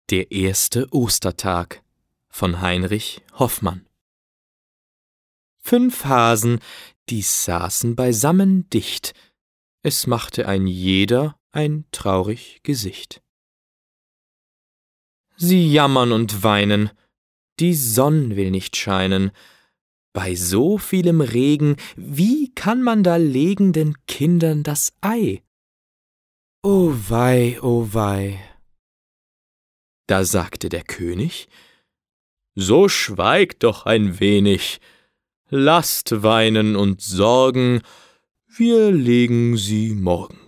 Der erste Ostertag von Heinrich Hoffmann. 5 Hasen, die saßen beisammen dicht, es machte ein jeder ein traurig Gesicht. Sie jammern und weinen, die Sonn will nicht scheinen, bei so vielem Regen, wie kann man da legen den Kindern das Ei? O wei, o wei. Da sagte der König: »So schweigt doch ein wenig, lasst weinen und sorgen, wir legen sie morgen.«